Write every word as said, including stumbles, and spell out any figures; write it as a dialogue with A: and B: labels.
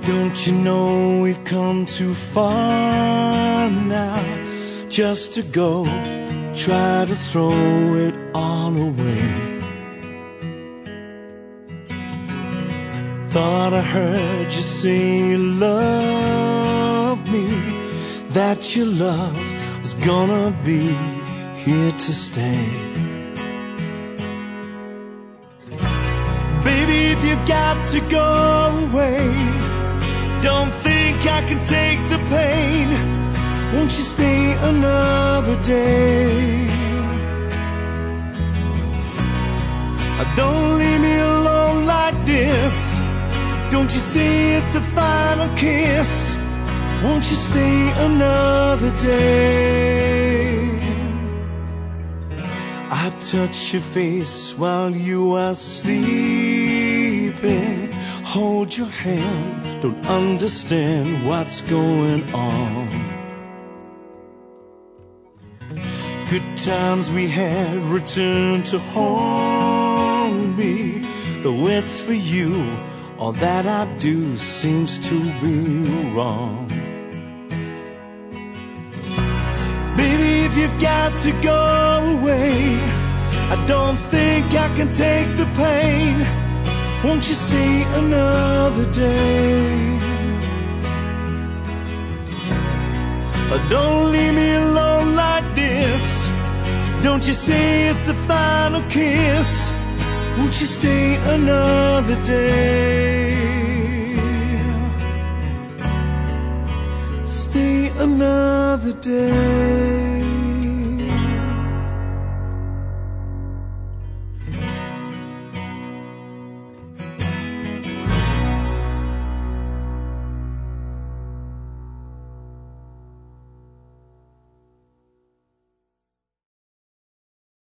A: Don't you know we've come too far now just to go try to throw it all away? Thought I heard you say you love me, that your love was gonna be here to stay. Baby, if you've got to go away, don't think I can take the pain. Won't you stay another day? Don't leave me alone like this. Don't you see it's the final kiss? Won't you stay another day? I touch your face while you are sleeping. Hold your hand, don't understand what's going on. Good times we had return to haunt me. Though it's for you, all that I do seems to be wrong. Baby, if you've got to go away, I don't think I can take the pain. Won't you stay another day? Don't leave me alone like this. Don't you see it's the final kiss? Won't you stay another day? Stay another day.